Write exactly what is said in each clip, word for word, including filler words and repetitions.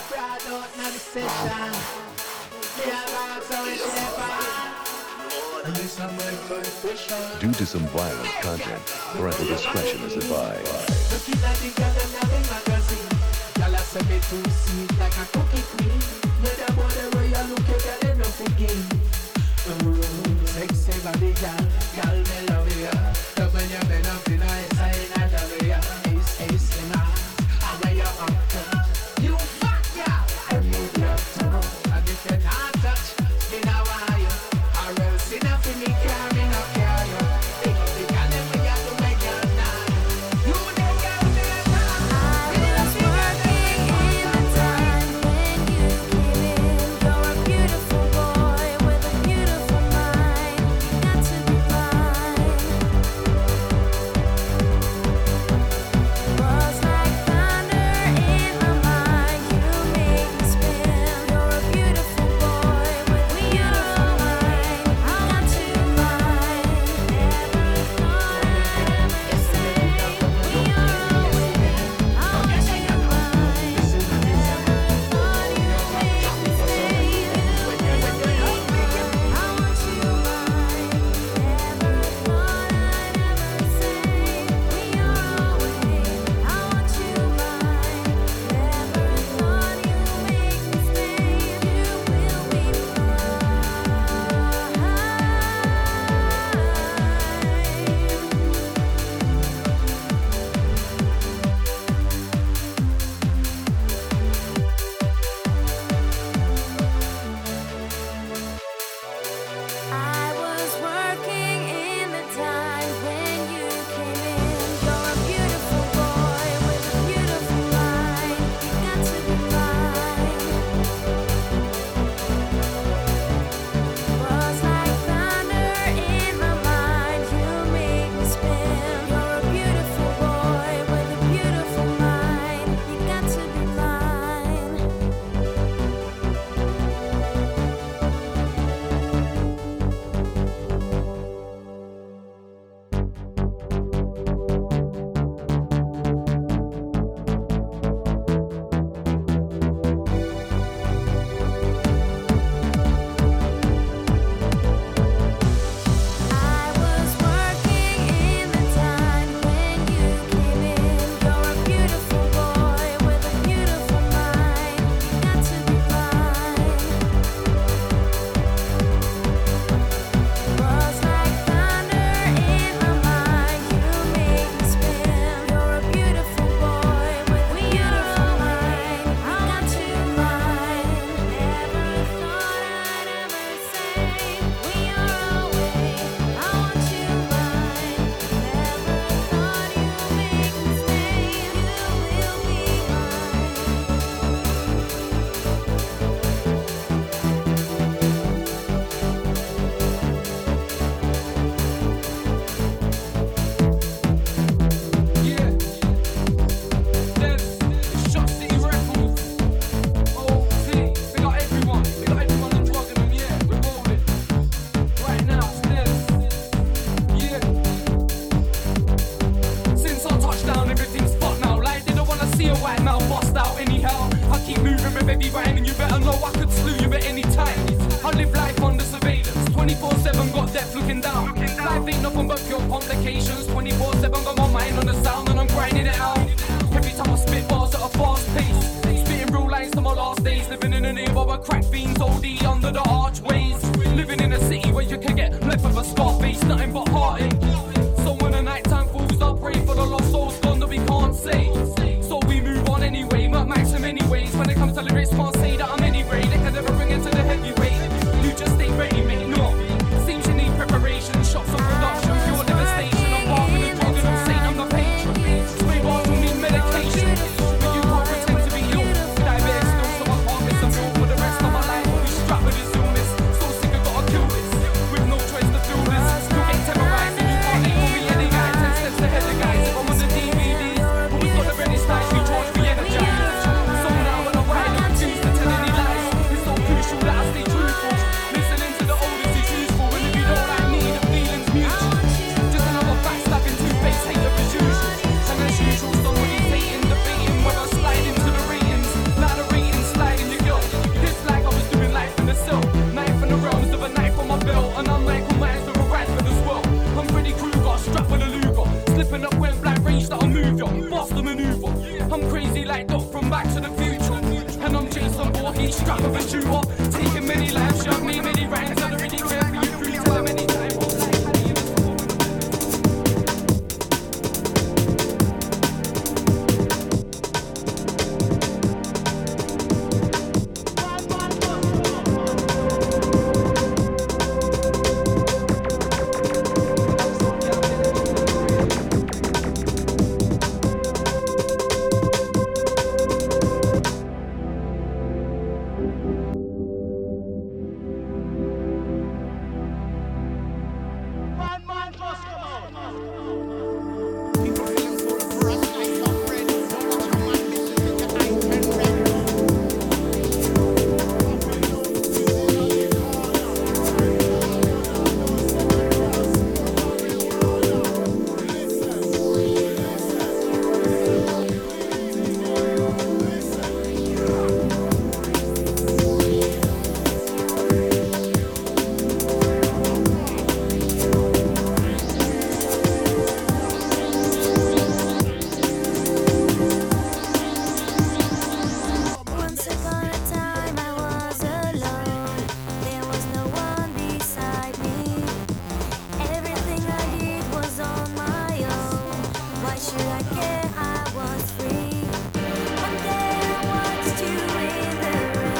Due to some violent content, parental discretion is advised. Sexy body, girl, girl, me love you. Love when you bend up in a side, I love you. Ace, ace, and I wear you up to. You fuck, yeah, I need your tongue. And if you're not touch, me now why you. Or else enough for me, care me, not care you. Think of the girl, then we got to make you now. You the girl, me the time. I was working in the time when you came in. You're a beautiful boy with a beautiful mind. You got to be mine. Was like thunder in my mind. You make me spin. You're a beautiful boy with a beautiful mind. I got to mine. Never thought I'd ever say we are away. I want you mine. Never thought you'd make me stay. You will be mine. I want you mine. Never thought I'd ever say we are away. I want you mine. Never thought you'd make me stay. You will be I was working in the time when you came in. You're a beautiful boy with a beautiful mind. You got to be mine. Was like thunder in my mind. You make me spin. You're a beautiful boy with a beautiful mind. You got to be mine. I was working in the time when you came in. You're a beautiful boy with a beautiful mind. You got to be mine. Was like thunder in my mind. You make me spin. You're a beautiful boy with a beautiful mind. I got to mine. Never thought I'd ever say we are away. I want you mine. Never thought you'd make me stay. You will be Yeah, Debs, it's Shot City Records. O T, we got everyone, we got everyone on drug and them, yeah, we're rolling. Right now, it's Debs, yeah. Since our touchdown, everything's fucked now. Like, they don't wanna see a white mouth bust out anyhow. I keep moving with every rhyme, and you better know I could slew you at any time. I live life under surveillance, twenty-four seven, got death looking down. Life ain't nothing but pure complications, twenty-four seven, got my mind on the sound and I'm grinding it out. Every time I spit bars at a fast pace, spitting real lines to my last days, living in a neighborhood where crack fiends O D under the archways. Living in a city where you can get left with a scar face, nothing but heartache. So when the nighttime falls, I pray for the lost souls gone that we can't say. So we move on anyway, not max in many ways. When it comes to lyrics, can't say that I'm anyway. They can never bring it to the heavyweight. You just stay ready, mate, no. Seems you need preparation, shots of production, pure devastation. I'm barking the drug and I'm saying I'm the patron. Spray bars will need medication, but you can't pretend to be ill. Diabetes still, so I can't miss a meal for the rest of my life. I'll be strapped with this illness, so sick I gotta kill this. With no choice to feel this, you'll get terrorized and you can't leave for me. Any guy ten steps ahead of guys. If I'm on the D V Ds, but we've got the ready style, we charge, we energize. So now when I ride, I'm choosing scrap of a tutor. Taking many lives, showed me many rhymes. I don't really care for you, free tell them anytime. Once upon a time I was alone. There was no one beside me. Everything I did was on my own. Why should I care? I was free. One day I watched you in the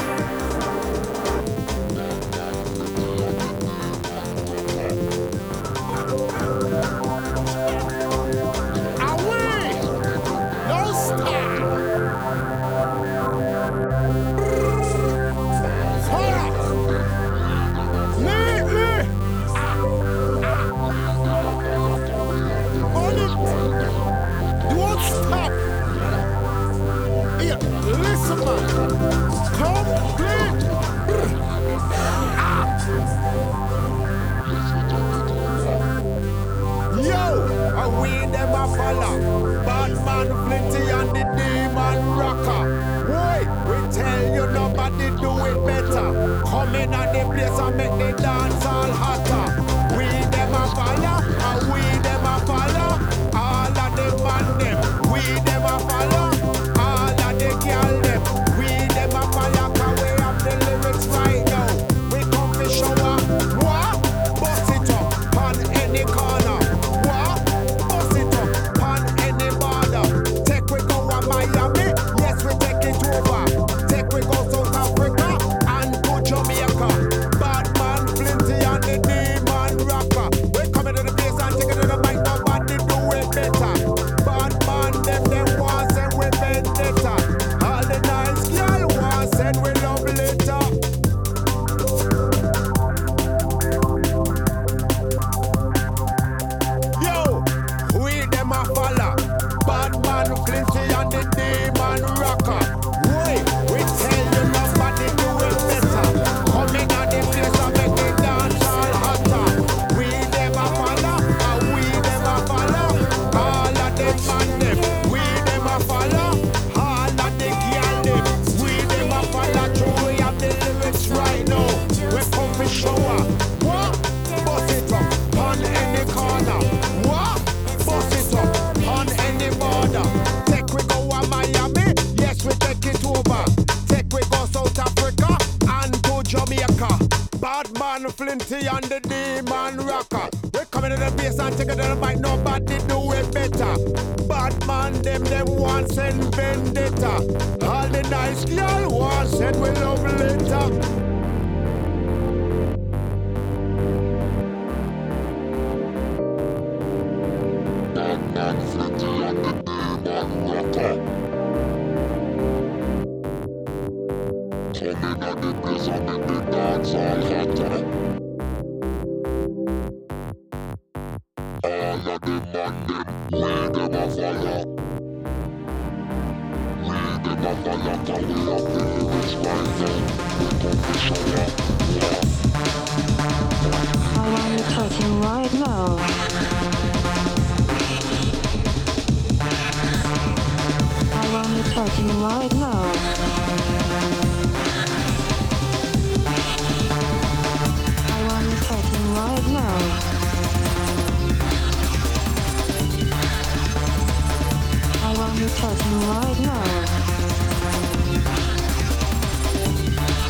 Away! No stop! Fire! Lee, Lee! On it! Don't stop! Here, listen, man. Complete! Yo, I we them a follow. Bad man Flinty and the demon rocker. Why? We tell you nobody do it better. Come in at the place and make the dance all hotter. We them a follow, and we them a follow. All of them man them. We them a follow. All of the girl them. We them a follow. 'Cause we have the lyrics right now. We come to show up. What? Bust it up on any corner. What? Bust it up on any border. Take we go to Miami, yes we take it over. Take we go South Africa and to Jamaica. Bad man Flinty and the demon rocker. We coming to the place and take it to the mic. Nobody do it better. Bad man them them want send we vendetta. All the nice girl want send we love letter. Yo, we them a follow. Bad man Flinty and the demon rocker. Wait, we tell you nobody do it better. Come in at the place and make the dance all hotter. We them a follow, and we them a follow. All of them man them, we them a follow. All of the girl them, we them a follow. True, we have the lyrics right now. We come for shower. What? Bust it up on any corner. What? Bust it up on any border. Take we go to Miami, yes we take it over. Take we go South Africa and to Jamaica. Bad man Flinty and the demon rocker. We coming to the base and take it to the mic. Nobody do it better. Bad man them them want send vendetta. All the nice girl want send we love letter. I want you talking right now. I want you talking right now. I want you talking right now. I want you talking right now.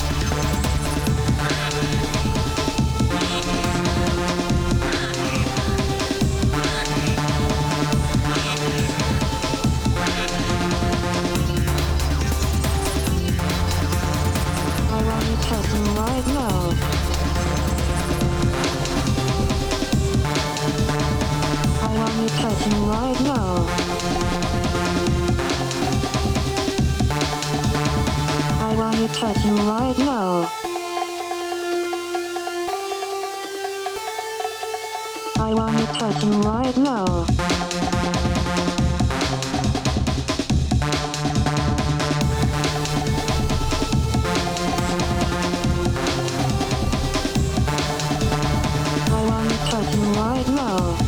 wanna touch you right now. I wanna touch you right now. I wanna touch you right now.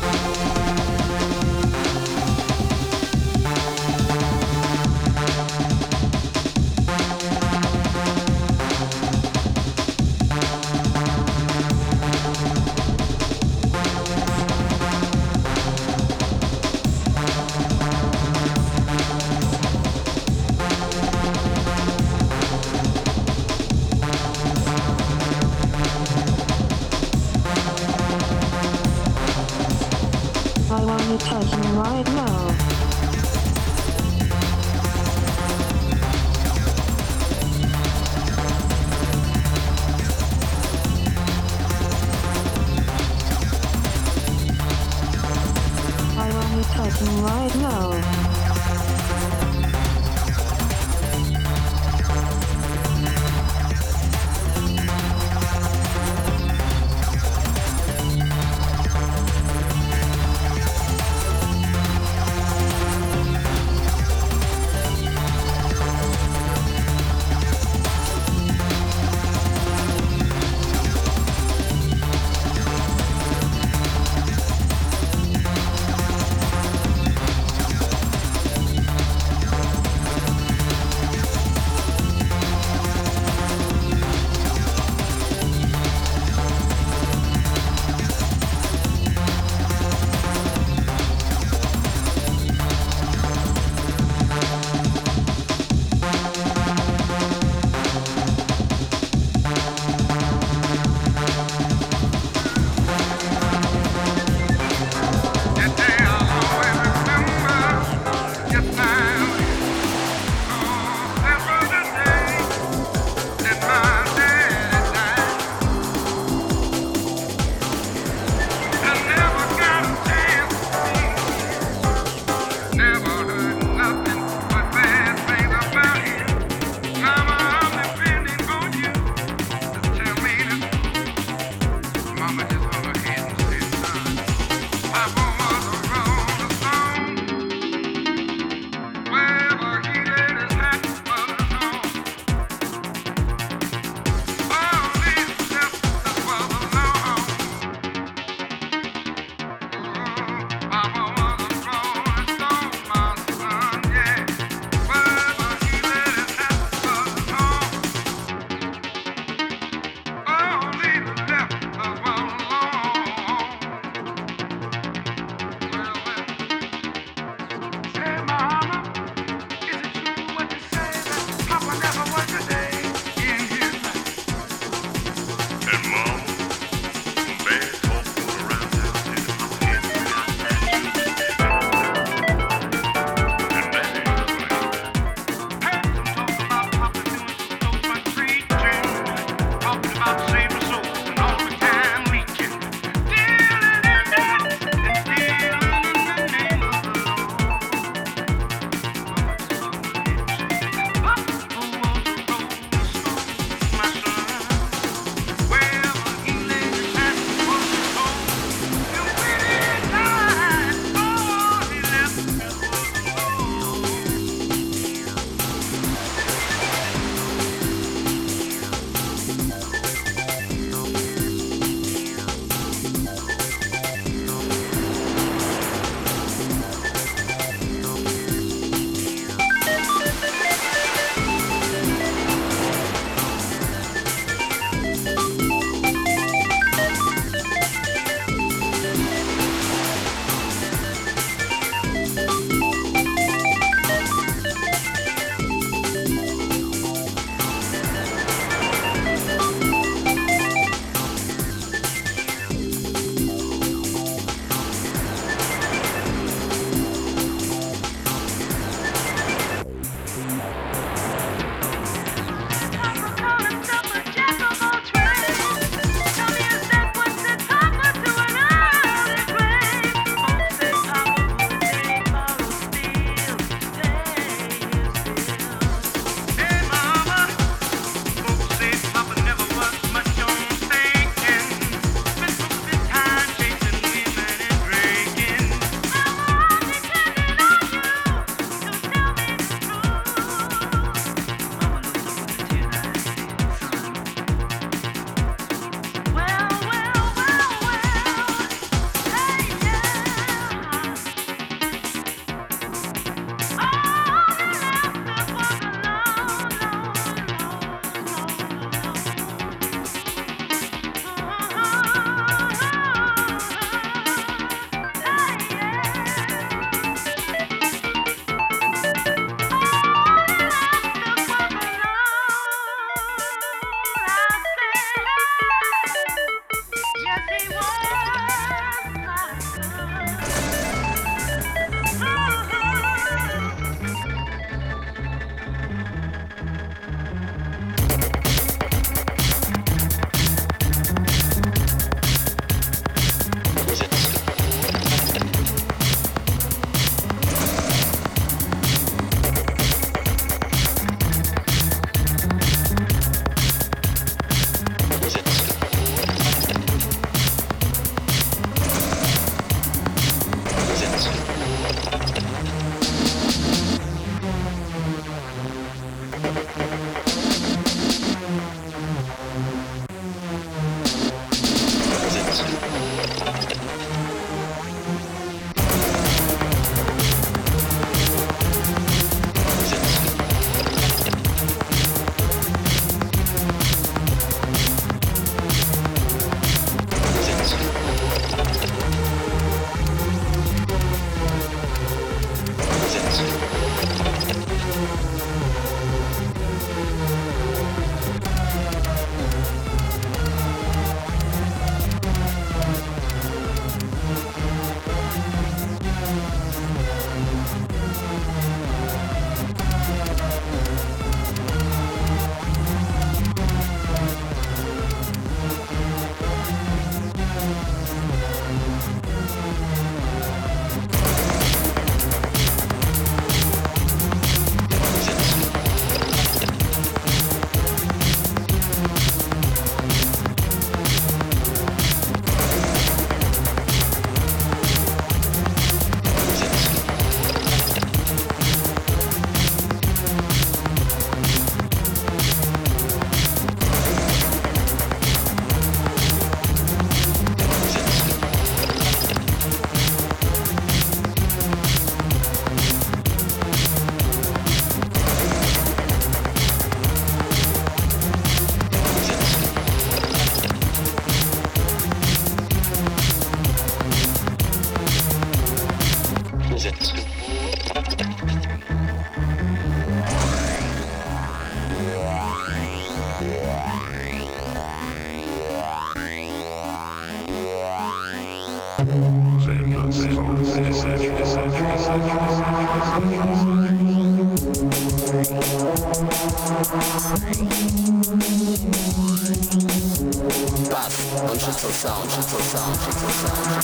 Czysto sound, czysto sound, czysto sound,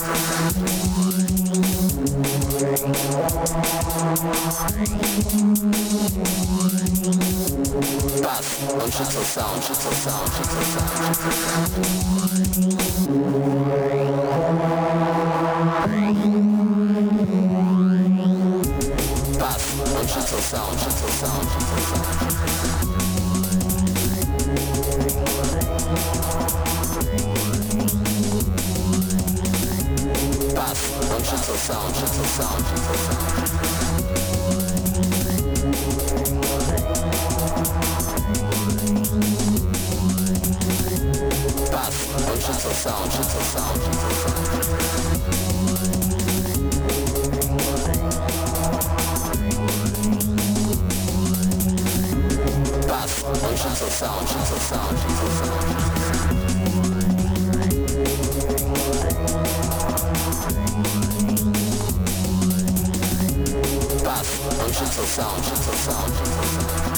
Bass, on czysto sound, czysto sound, czysto sound, czysto sound. Bass, on czysto sound, czysto sound, czysto sound. Bass, on czysto sound, czysto sound, czysto sound. Bass, on czysto sound, czysto sound, czysto sound. Bass, on czysto sound, czysto sound, czysto sound. Bass, on czysto sound, czysto sound, czysto sound.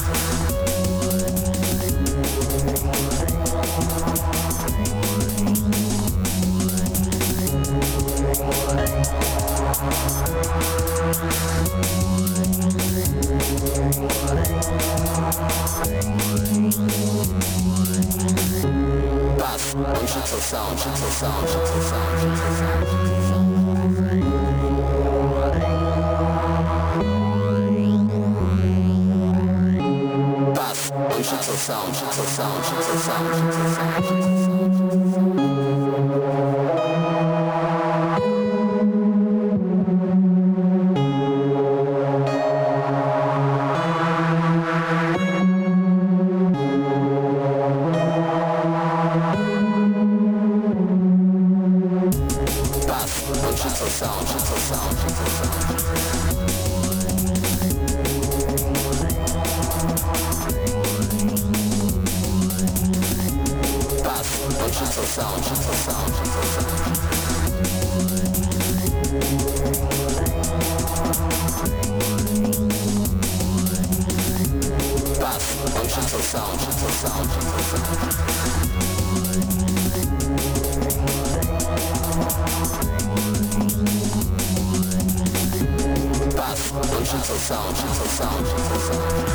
Bass, on czysto sound, czysto sound, czysto sound, czysto sound. Bass, on czysto sound, czysto sound, czysto sound, czysto sound, czysto sound. Sound, czysto sound, czysto sound. Bass, on czysto sound, czysto sound, czysto sound. Bass, on czysto sound, czysto sound, czysto sound. Bass, on czysto sound, czysto sound, czysto sound.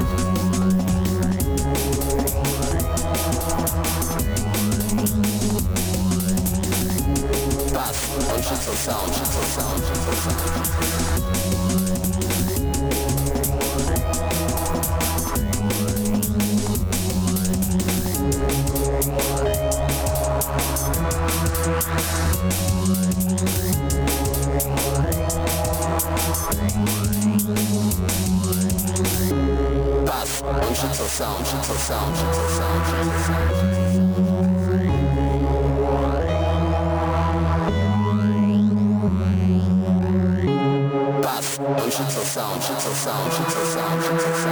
Bass, on czysto sound, czysto sound, czysto sound. Bass, on czysto sound, czysto sound, czysto sound, czysto sound. Bass, on czysto sound, czysto sound, czysto sound, czysto sound.